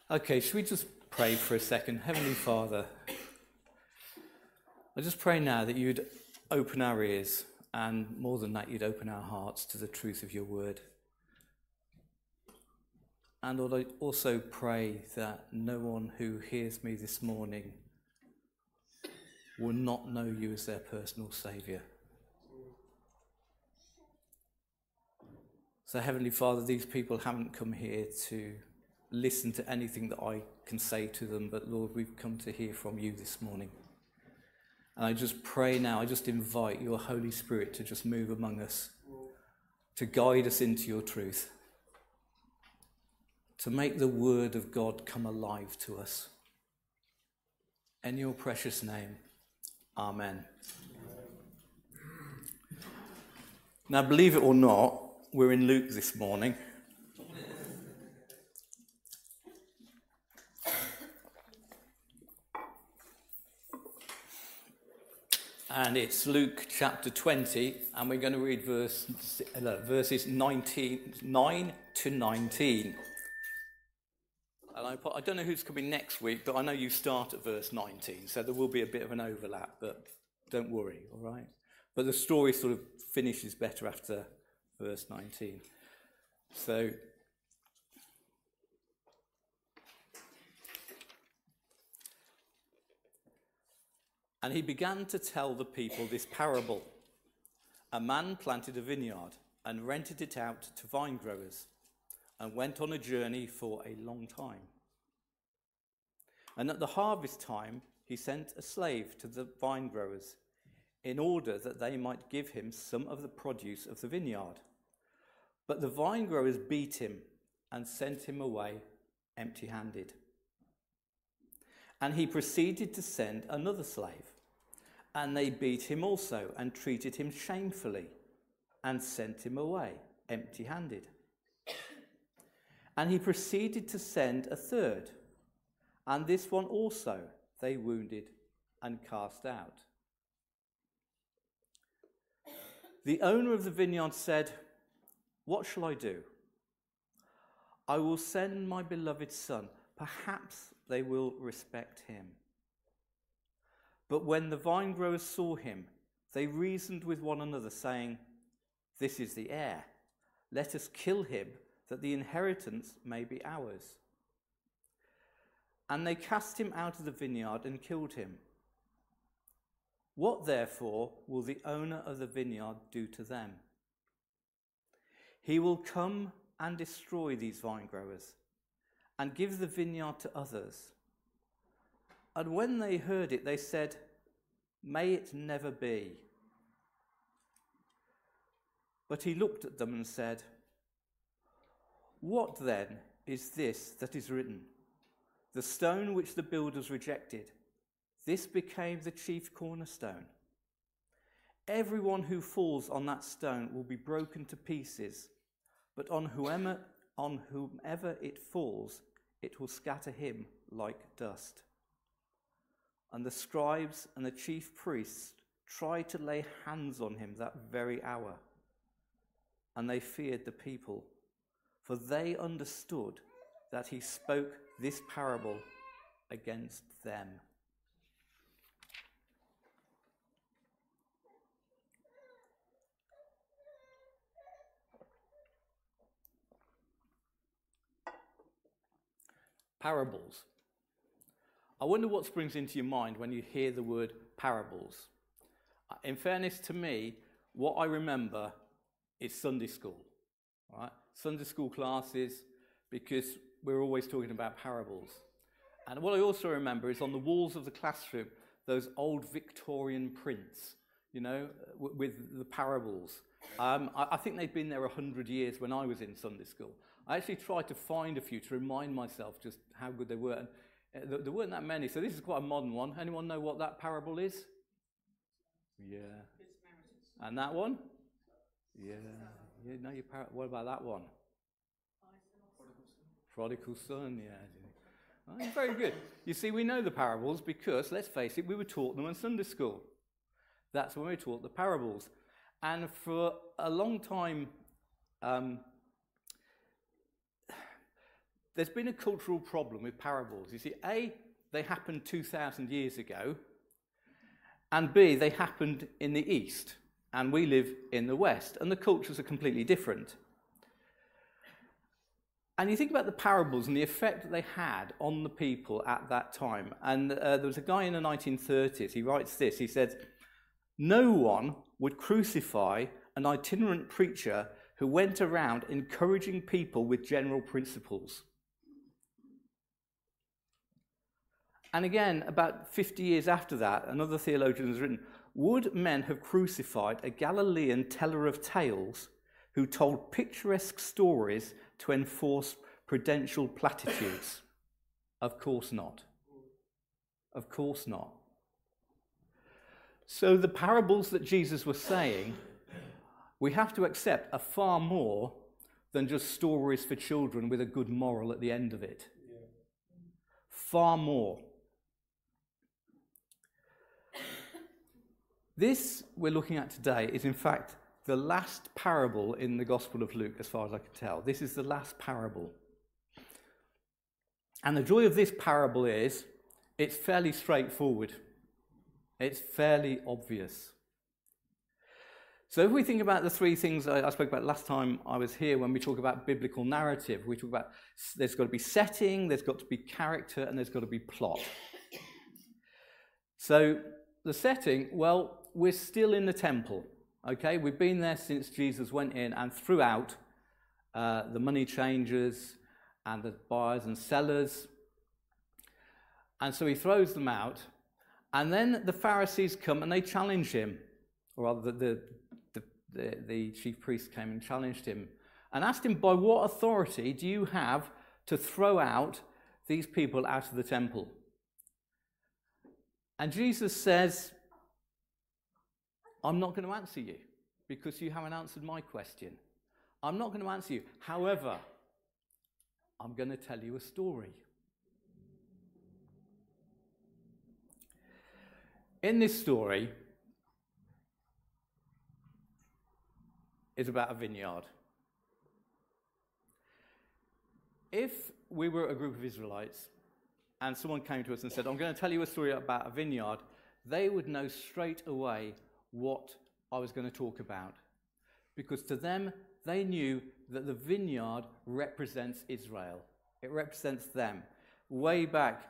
Okay, should we just pray for a second? Heavenly Father, I just pray now that you'd open our ears, and more than that, you'd open our hearts to the truth of your word. And Lord, I also pray that no one who hears me this morning will not know you as their personal Saviour. So, Heavenly Father, these people haven't come here to listen to anything that I can say to them, but Lord, we've come to hear from you this morning. And I just pray now, I just invite your Holy Spirit to just move among us, to guide us into your truth, to make the word of God come alive to us. In your precious name, amen. Now, believe it or not, we're in Luke this morning. And it's Luke chapter 20, and we're going to read verses 9 to 19. And I don't know who's coming next week, but I know you start at verse 19, so there will be a bit of an overlap, but don't worry, all right? But the story sort of finishes better after verse 19. So, and he began to tell the people this parable. A man planted a vineyard and rented it out to vine growers and went on a journey for a long time. And at the harvest time, he sent a slave to the vine growers in order that they might give him some of the produce of the vineyard. But the vine growers beat him and sent him away empty-handed. And he proceeded to send another slave, and they beat him also and treated him shamefully and sent him away empty-handed. And he proceeded to send a third, and this one also they wounded and cast out. The owner of the vineyard said, "What shall I do? I will send my beloved son. Perhaps they will respect him." But when the vine growers saw him, they reasoned with one another, saying, "This is the heir. Let us kill him, that the inheritance may be ours." And they cast him out of the vineyard and killed him. What therefore will the owner of the vineyard do to them? He will come and destroy these vine growers and give the vineyard to others. And when they heard it, they said, "May it never be." But he looked at them and said, "What then is this that is written? The stone which the builders rejected, this became the chief cornerstone. Everyone who falls on that stone will be broken to pieces, but on whomever it falls, it will scatter him like dust." And the scribes and the chief priests tried to lay hands on him that very hour. And they feared the people, for they understood that he spoke this parable against them. Parables. I wonder what springs into your mind when you hear the word parables. In fairness to me, what I remember is Sunday school, right? Sunday school classes, because we're always talking about parables. And what I also remember is on the walls of the classroom, those old Victorian prints, you know, with the parables. I think they'd been there 100 years when I was in Sunday school. I actually tried to find a few to remind myself just how good they were. And there weren't that many, so this is quite a modern one. Anyone know what that parable is? Yeah. And that one? Yeah. You know your what about that one? Prodigal son, yeah. Oh, very good. You see, we know the parables because, let's face it, we were taught them in Sunday school. That's when we were taught the parables. And for a long time, there's been a cultural problem with parables. You see, A, they happened 2,000 years ago, and B, they happened in the East, and we live in the West, and the cultures are completely different. And you think about the parables and the effect that they had on the people at that time. And there was a guy in the 1930s, he writes this, he says, "No one would crucify an itinerant preacher who went around encouraging people with general principles." And again, about 50 years after that, another theologian has written, "Would men have crucified a Galilean teller of tales who told picturesque stories to enforce prudential platitudes?" Of course not. Of course not. So the parables that Jesus was saying, we have to accept, are far more than just stories for children with a good moral at the end of it. Yeah. Far more. This we're looking at today is in fact the last parable in the Gospel of Luke, as far as I can tell. This is the last parable. And the joy of this parable is it's fairly straightforward. It's fairly obvious. So if we think about the three things I spoke about last time I was here, when we talk about biblical narrative, we talk about there's got to be setting, there's got to be character, and there's got to be plot. So the setting, well, we're still in the temple. Okay, we've been there since Jesus went in, and throughout, the money changers and the buyers and sellers. And so he throws them out, and then the Pharisees come and they challenge him, or rather the chief priest came and challenged him and asked him, "By what authority do you have to throw out these people out of the temple?" And Jesus says, "I'm not going to answer you because you haven't answered my question. I'm not going to answer you. However, I'm going to tell you a story." In this story is about a vineyard. If we were a group of Israelites and someone came to us and said, "I'm going to tell you a story about a vineyard," they would know straight away what I was going to talk about. Because to them, they knew that the vineyard represents Israel. It represents them. Way back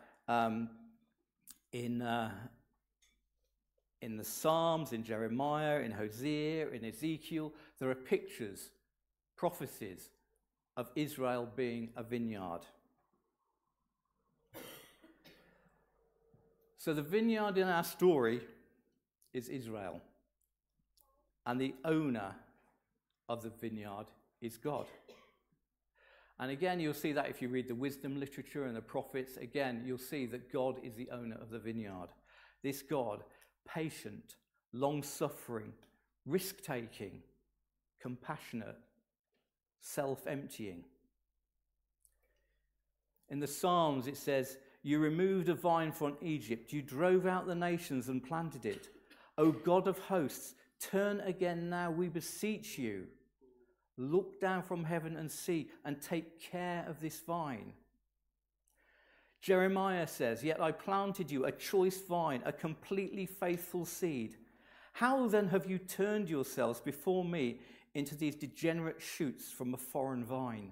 in the Psalms, in Jeremiah, in Hosea, in Ezekiel, there are pictures, prophecies of Israel being a vineyard. So the vineyard in our story is Israel. And the owner of the vineyard is God. And again, you'll see that if you read the wisdom literature and the prophets, again, you'll see that God is the owner of the vineyard. This God, patient, long-suffering, risk-taking, compassionate, self-emptying. In the Psalms, it says, "You removed a vine from Egypt. You drove out the nations and planted it. O God of hosts, turn again now, we beseech you. Look down from heaven and see, and take care of this vine." Jeremiah says, "Yet I planted you, a choice vine, a completely faithful seed. How then have you turned yourselves before me into these degenerate shoots from a foreign vine?"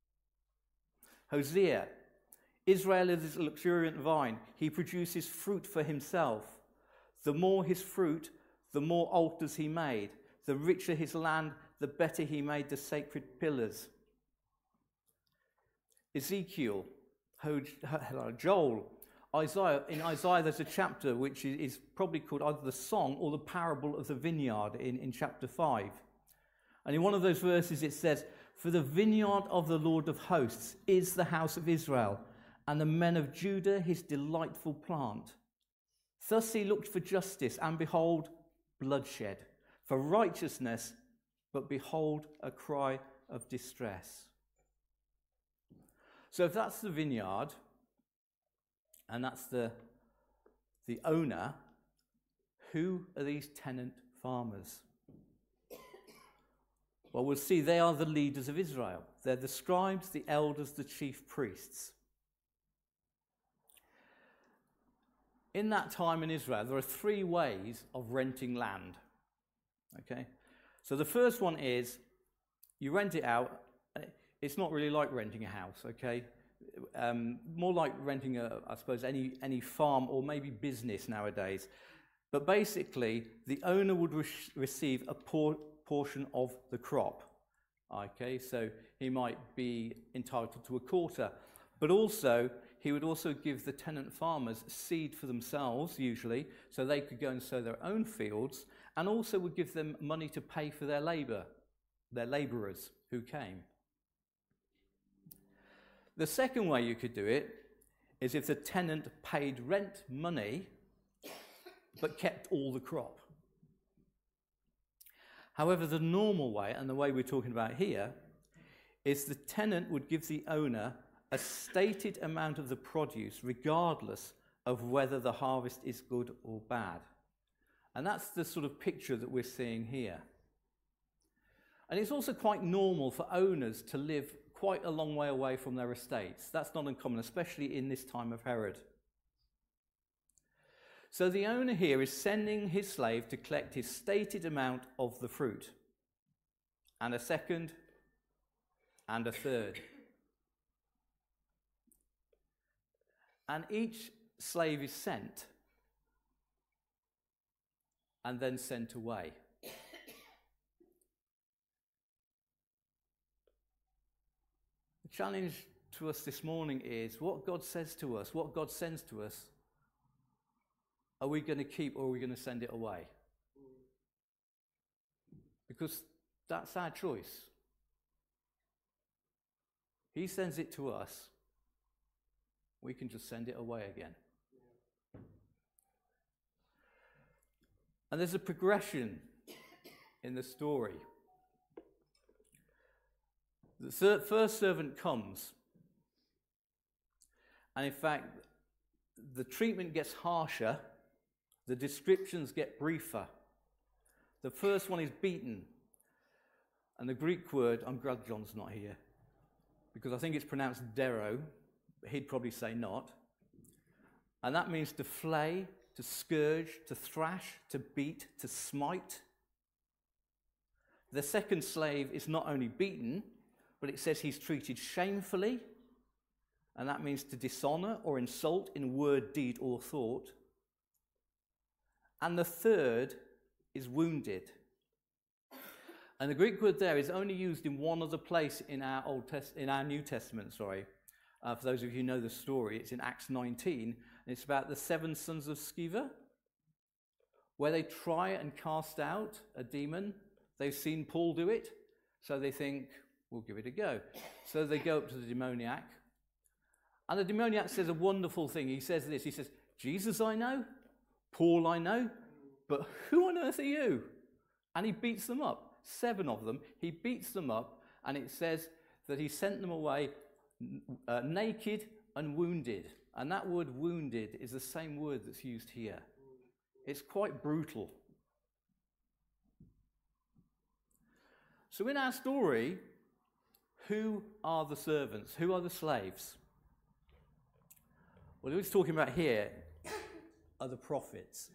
Hosea, "Israel is a luxuriant vine. He produces fruit for himself. The more his fruit, the more altars he made. The richer his land, the better he made the sacred pillars." Ezekiel, Joel, Isaiah. In Isaiah, there's a chapter which is probably called either the song or the parable of the vineyard in chapter 5. And in one of those verses it says, "For the vineyard of the Lord of hosts is the house of Israel, and the men of Judah his delightful plant. Thus he looked for justice, and behold, bloodshed, for righteousness, but behold, a cry of distress." So if that's the vineyard, and that's the owner, who are these tenant farmers? Well, we'll see they are the leaders of Israel. They're the scribes, the elders, the chief priests. In that time in Israel, there are 3 ways of renting land. Okay? So the first one is you rent it out. It's not really like renting a house, okay? More like renting, I suppose, any farm or maybe business nowadays. But basically, the owner would receive a portion of the crop. Okay, so he might be entitled to a quarter. But also, he would also give the tenant farmers seed for themselves, usually, so they could go and sow their own fields, and also would give them money to pay for their labourers who came. The second way you could do it is if the tenant paid rent money, but kept all the crop. However, the normal way, and the way we're talking about here, is the tenant would give the owner a stated amount of the produce, regardless of whether the harvest is good or bad. And that's the sort of picture that we're seeing here. And it's also quite normal for owners to live quite a long way away from their estates. That's not uncommon, especially in this time of Herod. So the owner here is sending his slave to collect his stated amount of the fruit, and a second, and a third. And each slave is sent and then sent away. The challenge to us this morning is what God says to us, what God sends to us, are we going to keep or are we going to send it away? Because that's our choice. He sends it to us. We can just send it away again. And there's a progression in the story. The first servant comes. And in fact, the treatment gets harsher. The descriptions get briefer. The first one is beaten. And the Greek word, I'm glad John's not here, because I think it's pronounced dero. He'd probably say not. And that means to flay, to scourge, to thrash, to beat, to smite. The second slave is not only beaten, but it says he's treated shamefully. And that means to dishonor or insult in word, deed, or thought. And the third is wounded. And the Greek word there is only used in one other place in our New Testament, for those of you who know the story. It's in Acts 19, and it's about the 7 sons of Sceva, where they try and cast out a demon. They've seen Paul do it, so they think, we'll give it a go. So they go up to the demoniac, and the demoniac says a wonderful thing. He says this, he says, Jesus I know, Paul I know, but who on earth are you? And he beats them up. 7 of them, he beats them up, and it says that he sent them away naked and wounded. And that word wounded is the same word that's used here. It's quite brutal. So in our story, who are the servants? Who are the slaves? Well, what he's talking about here are the prophets.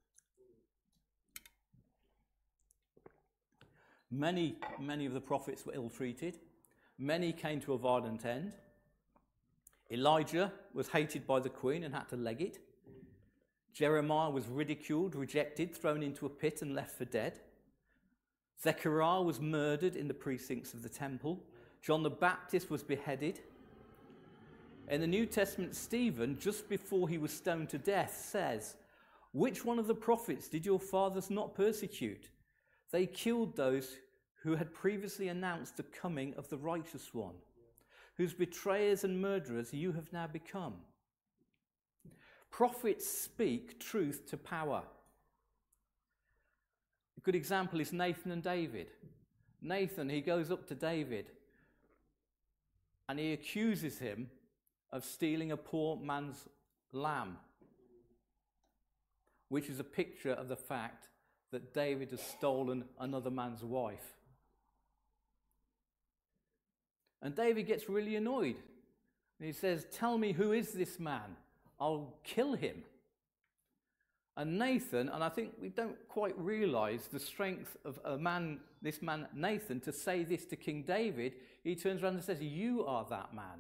Many of the prophets were ill-treated. Many came to a violent end. Elijah was hated by the queen and had to leg it. Jeremiah was ridiculed, rejected, thrown into a pit and left for dead. Zechariah was murdered in the precincts of the temple. John the Baptist was beheaded. In the New Testament, Stephen, just before he was stoned to death, says, "Which one of the prophets did your fathers not persecute? They killed those who had previously announced the coming of the righteous one, whose betrayers and murderers you have now become." Prophets speak truth to power. A good example is Nathan and David. Nathan, he goes up to David and he accuses him of stealing a poor man's lamb, which is a picture of the fact that David has stolen another man's wife. And David gets really annoyed. And he says, "Tell me, who is this man? I'll kill him." And Nathan, and I think we don't quite realize the strength of this man Nathan, to say this to King David. He turns around and says, "You are that man."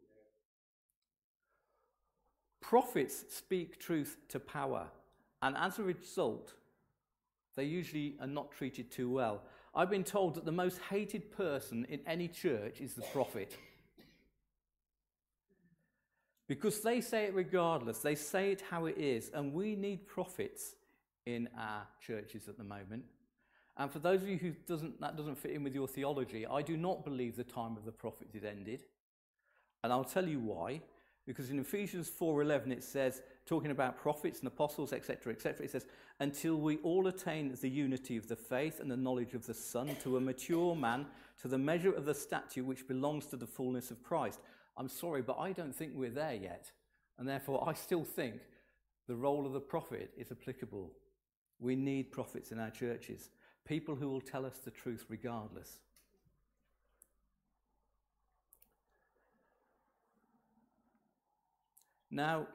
Prophets speak truth to power, and as a result, they usually are not treated too well. I've been told that the most hated person in any church is the prophet. Because they say it regardless, they say it how it is, and we need prophets in our churches at the moment. And for those of you that doesn't fit in with your theology, I do not believe the time of the prophets is ended. And I'll tell you why. Because in Ephesians 4:11 it says, talking about prophets and apostles, etc., etc., it says, "Until we all attain the unity of the faith and the knowledge of the Son, to a mature man, to the measure of the stature which belongs to the fullness of Christ." I'm sorry, but I don't think we're there yet. And therefore, I still think the role of the prophet is applicable. We need prophets in our churches, people who will tell us the truth regardless. Now,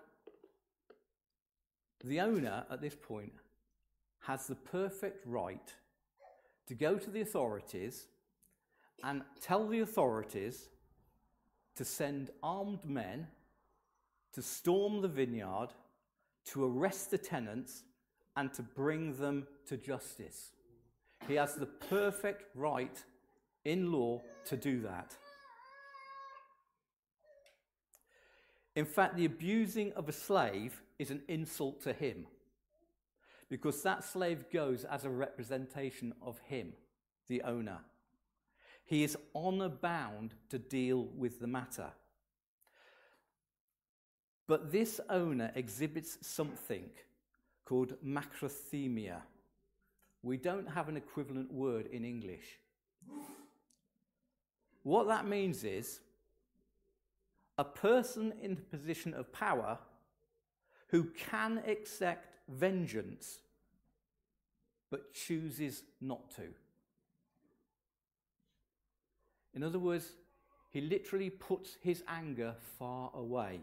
the owner at this point has the perfect right to go to the authorities and tell the authorities to send armed men to storm the vineyard, to arrest the tenants, and to bring them to justice. He has the perfect right in law to do that. In fact, the abusing of a slave is an insult to him, because that slave goes as a representation of him, the owner. He is honor bound to deal with the matter. But this owner exhibits something called macrothemia. We don't have an equivalent word in English. What that means is a person in a position of power who can exact vengeance but chooses not to. In other words, he literally puts his anger far away.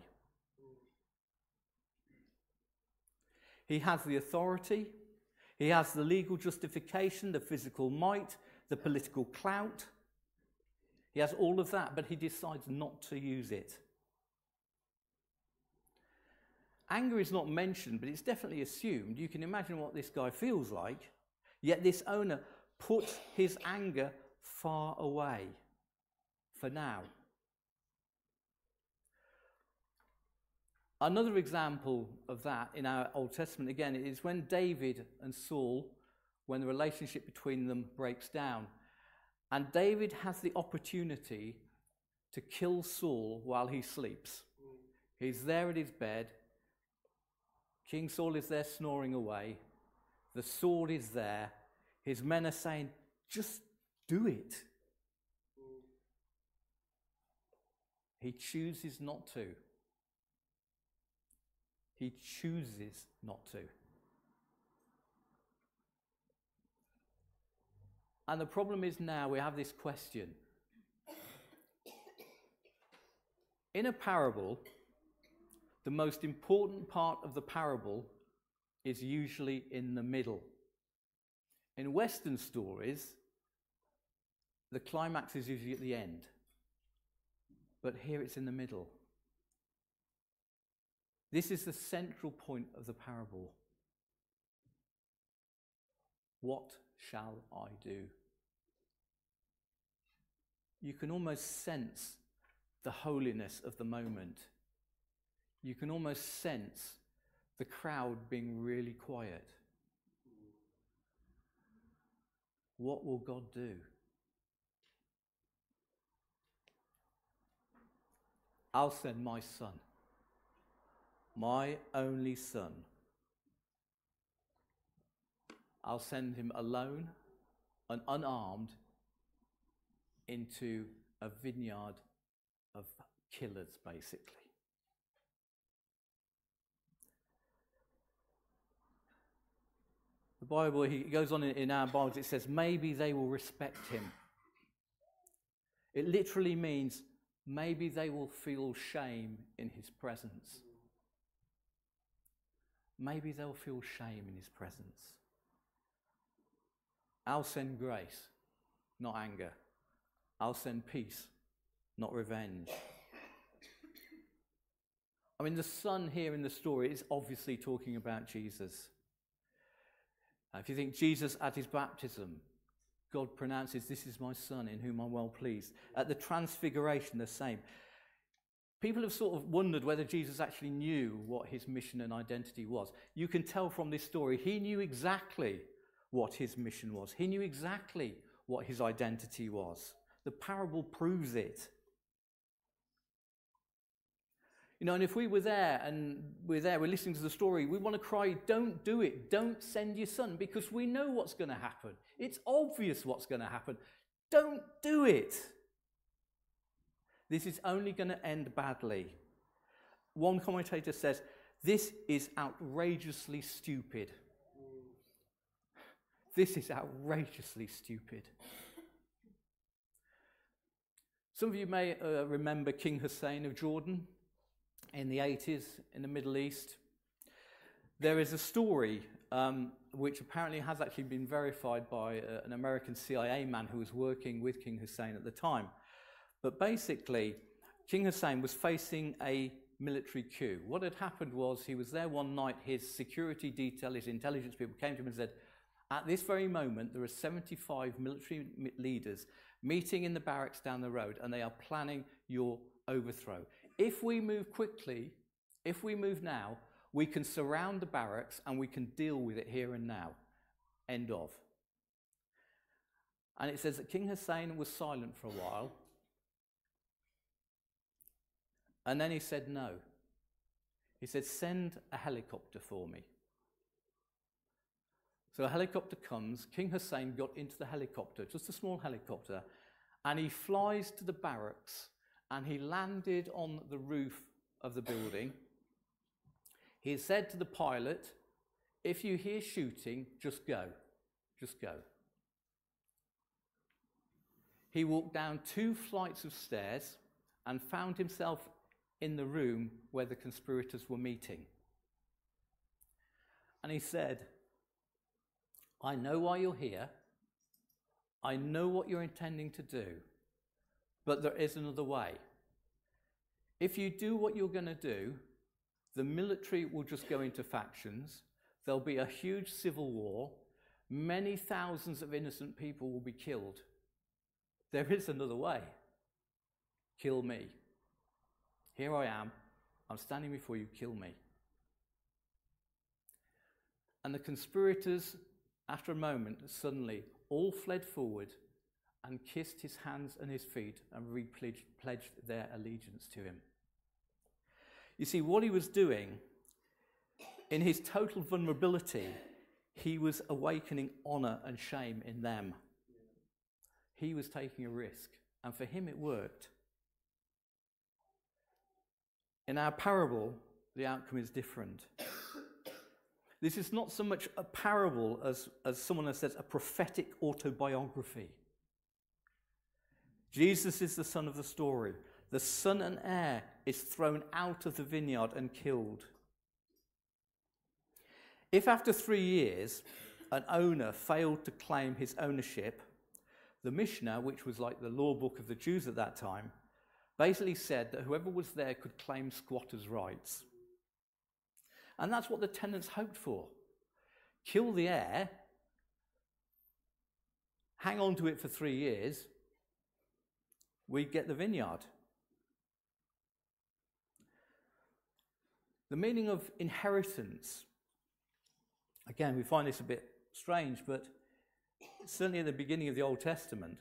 He has the authority, he has the legal justification, the physical might, the political clout. He has all of that, but he decides not to use it. Anger is not mentioned, but it's definitely assumed. You can imagine what this guy feels like. Yet this owner puts his anger far away for now. Another example of that in our Old Testament, again, is when David and Saul, when the relationship between them breaks down. And David has the opportunity to kill Saul while he sleeps. He's there at his bed. King Saul is there snoring away. The sword is there. His men are saying, "Just do it." He chooses not to. He chooses not to. And the problem is now we have this question. In a parable, the most important part of the parable is usually in the middle. In Western stories, the climax is usually at the end. But here it's in the middle. This is the central point of the parable. What shall I do? You can almost sense the holiness of the moment. You can almost sense the crowd being really quiet. What will God do? I'll send my son, my only son. I'll send him alone and unarmed into a vineyard of killers, basically. The Bible, he goes on in our Bibles, it says, maybe they will respect him. It literally means maybe they will feel shame in his presence. Maybe they'll feel shame in his presence. I'll send grace, not anger. I'll send peace, not revenge. I mean, the son here in the story is obviously talking about Jesus. If you think Jesus at his baptism, God pronounces, "This is my son in whom I'm well pleased." At the transfiguration, the same. People have sort of wondered whether Jesus actually knew what his mission and identity was. You can tell from this story, he knew exactly what his mission was. He knew exactly what his identity was. The parable proves it. You know, and if we were there and we're listening to the story, we want to cry, "Don't do it. Don't send your son," because we know what's going to happen. It's obvious what's going to happen. Don't do it. This is only going to end badly. One commentator says, "This is outrageously stupid." This is outrageously stupid. Some of you may remember King Hussein of Jordan in the 80s in the Middle East. There is a story which apparently has actually been verified by an American CIA man who was working with King Hussein at the time. But basically, King Hussein was facing a military coup. What had happened was he was there one night, his security detail, his intelligence people came to him and said, "At this very moment, there are 75 military leaders meeting in the barracks down the road, and they are planning your overthrow. If we move quickly, if we move now, we can surround the barracks and we can deal with it here and now." End of. And it says that King Hussein was silent for a while. And then he said no. He said, "Send a helicopter for me." So a helicopter comes. King Hussein got into the helicopter, just a small helicopter, and he flies to the barracks, and he landed on the roof of the building. He said to the pilot, "If you hear shooting, just go. Just go." He walked down 2 flights of stairs and found himself in the room where the conspirators were meeting. And he said, "I know why you're here. I know what you're intending to do, but there is another way. If you do what you're going to do, the military will just go into factions. There'll be a huge civil war. Many thousands of innocent people will be killed. There is another way. Kill me. Here I am. I'm standing before you. Kill me." And the conspirators, after a moment, suddenly all fled forward and kissed his hands and his feet and pledged their allegiance to him. You see, what he was doing, in his total vulnerability, he was awakening honor and shame in them. He was taking a risk, and for him it worked. In our parable, the outcome is different. This is not so much a parable as someone has said, a prophetic autobiography. Jesus is the son of the story. The son and heir is thrown out of the vineyard and killed. If after 3 years an owner failed to claim his ownership, the Mishnah, which was like the law book of the Jews at that time, basically said that whoever was there could claim squatters' rights. And that's what the tenants hoped for. Kill the heir, hang on to it for 3 years, we'd get the vineyard. The meaning of inheritance, again, we find this a bit strange, but certainly at the beginning of the Old Testament,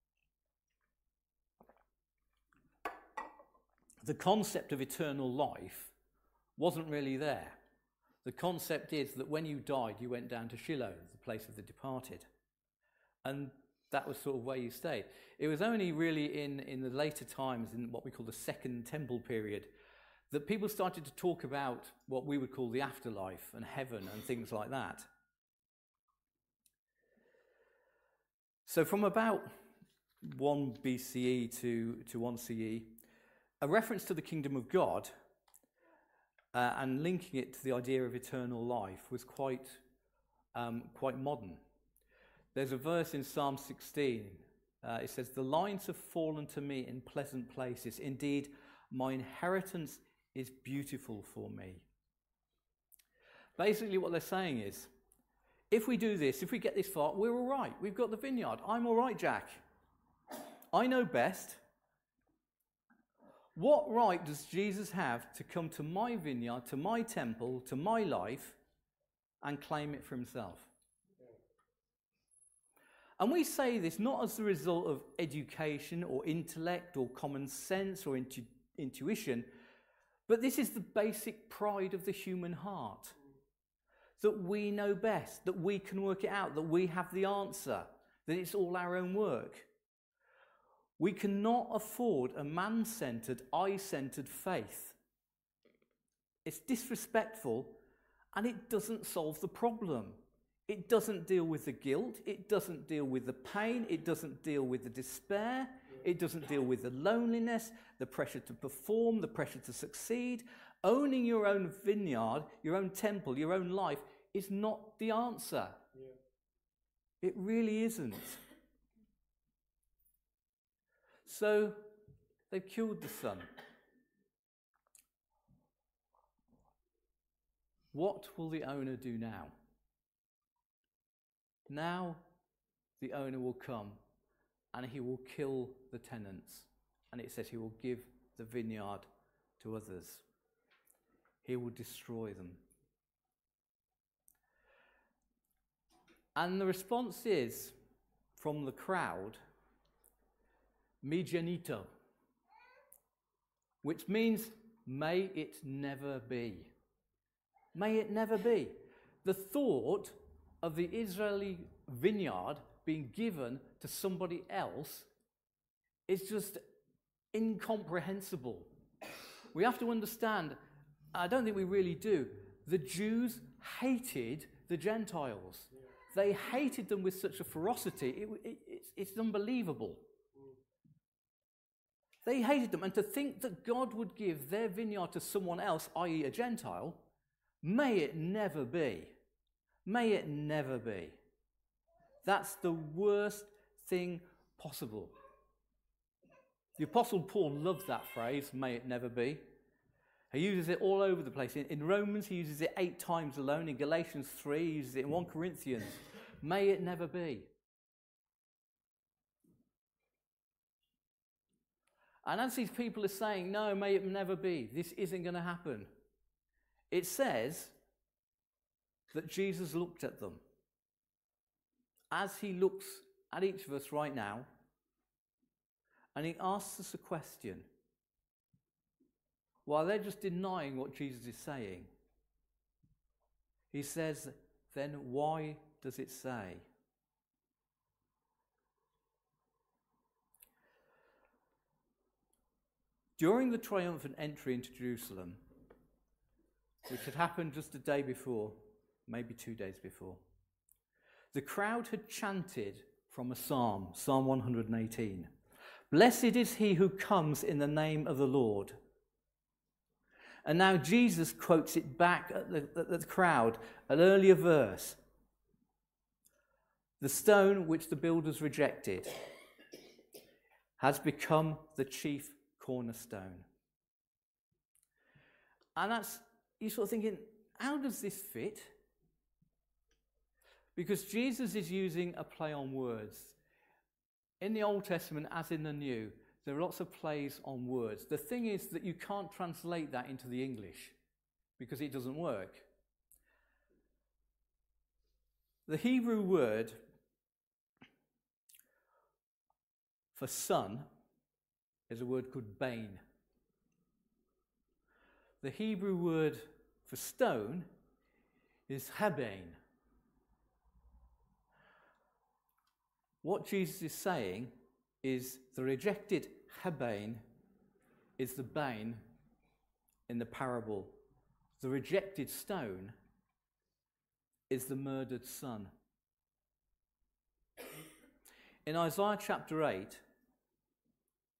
the concept of eternal life wasn't really there. The concept is that when you died, you went down to Shiloh, the place of the departed. And that was sort of where you stayed. It was only really in the later times, in what we call the Second Temple period, that people started to talk about what we would call the afterlife and heaven and things like that. So from about 1 BCE to 1 CE, a reference to the kingdom of God and linking it to the idea of eternal life was quite modern. There's a verse in Psalm 16. It says, "The lines have fallen to me in pleasant places. Indeed, my inheritance is beautiful for me." Basically what they're saying is, if we do this, if we get this far, we're all right. We've got the vineyard. I'm all right, Jack. I know best. What right does Jesus have to come to my vineyard, to my temple, to my life, and claim it for himself? And we say this not as the result of education or intellect or common sense or intuition, but this is the basic pride of the human heart. That we know best, that we can work it out, that we have the answer, that it's all our own work. We cannot afford a man-centered, I-centered faith. It's disrespectful and it doesn't solve the problem. It doesn't deal with the guilt, it doesn't deal with the pain, it doesn't deal with the despair, it doesn't deal with the loneliness, the pressure to perform, the pressure to succeed. Owning your own vineyard, your own temple, your own life is not the answer. It really isn't. So they've killed the son. What will the owner do now? Now the owner will come and he will kill the tenants. And it says he will give the vineyard to others. He will destroy them. And the response is, from the crowd, "Mi genito," which means, may it never be. May it never be. The thought of the Israeli vineyard being given to somebody else is just incomprehensible. We have to understand, I don't think we really do, the Jews hated the Gentiles. They hated them with such a ferocity, it's unbelievable. They hated them, and to think that God would give their vineyard to someone else, i.e. a Gentile, may it never be. May it never be. That's the worst thing possible. The Apostle Paul loves that phrase, may it never be. He uses it all over the place. In Romans, he uses it 8 times alone. In Galatians 3, he uses it in 1 Corinthians. May it never be. And as these people are saying, no, may it never be, this isn't going to happen, it says that Jesus looked at them as he looks at each of us right now, and he asks us a question. While they're just denying what Jesus is saying, he says, then why does it say? During the triumphant entry into Jerusalem, which had happened just a day before, maybe 2 days before, the crowd had chanted from a psalm, Psalm 118, "Blessed is he who comes in the name of the Lord." And now Jesus quotes it back at the crowd, an earlier verse. "The stone which the builders rejected has become the chief cornerstone." And that's, you're sort of thinking, how does this fit? Because Jesus is using a play on words. In the Old Testament, as in the New, there are lots of plays on words. The thing is that you can't translate that into the English because it doesn't work. The Hebrew word for son is a word called bain. The Hebrew word for stone is habain. What Jesus is saying is the rejected habain is the bain in the parable. The rejected stone is the murdered son. In Isaiah chapter 8,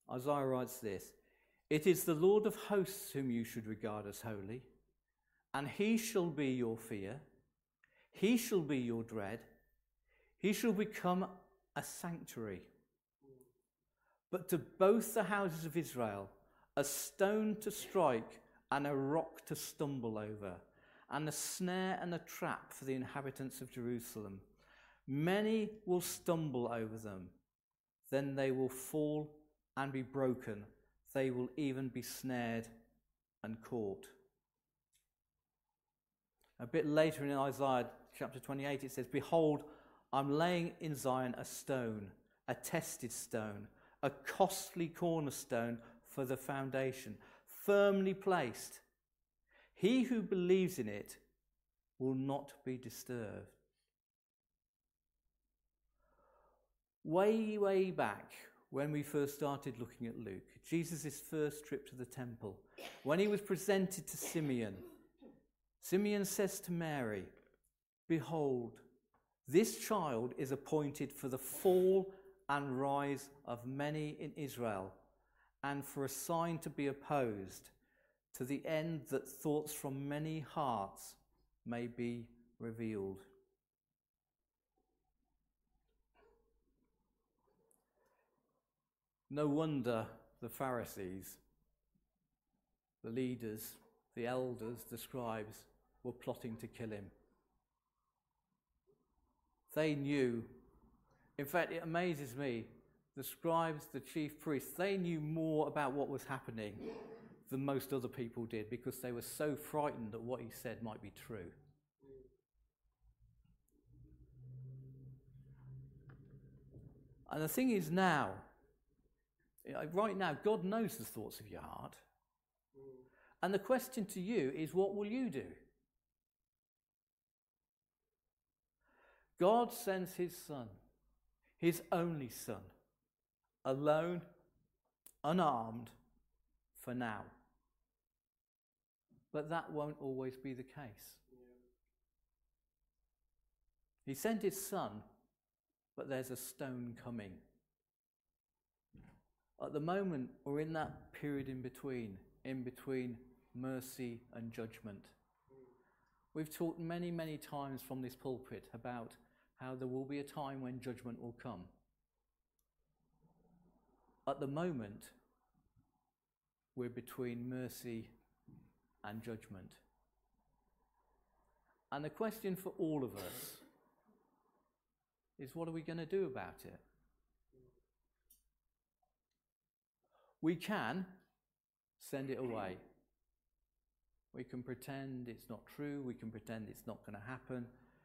Isaiah writes this: "It is the Lord of hosts whom you should regard as holy, and he shall be your fear. He shall be your dread. He shall become a sanctuary. But to both the houses of Israel, a stone to strike and a rock to stumble over, and a snare and a trap for the inhabitants of Jerusalem. Many will stumble over them. Then they will fall and be broken. They will even be snared and caught." A bit later in Isaiah chapter 28, it says, "Behold, I'm laying in Zion a stone, a tested stone, a costly cornerstone for the foundation, firmly placed. He who believes in it will not be disturbed." Way back when we first started looking at Luke, Jesus' first trip to the temple, when he was presented to Simeon, Simeon says to Mary, "Behold, this child is appointed for the fall and rise of many in Israel, and for a sign to be opposed, to the end that thoughts from many hearts may be revealed." No wonder the Pharisees, the leaders, the elders, the scribes were plotting to kill him. They knew. In fact, it amazes me, the scribes, the chief priests, they knew more about what was happening than most other people did, because they were so frightened that what he said might be true. And the thing is now, right now, God knows the thoughts of your heart. And the question to you is, what will you do? God sends his son, his only son, alone, unarmed, for now. But that won't always be the case. He sent his son, but there's a stone coming. At the moment, we're in that period in between mercy and judgment. We've talked many times from this pulpit about how there will be a time when judgment will come. At the moment, we're between mercy and judgment. And the question for all of us is, what are we going to do about it? We can send it away. We can pretend it's not true. We can pretend it's not going to happen.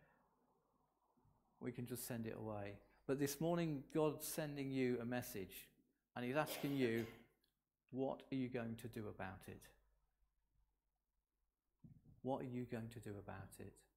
We can just send it away. But this morning, God's sending you a message, and he's asking you, what are you going to do about it? What are you going to do about it?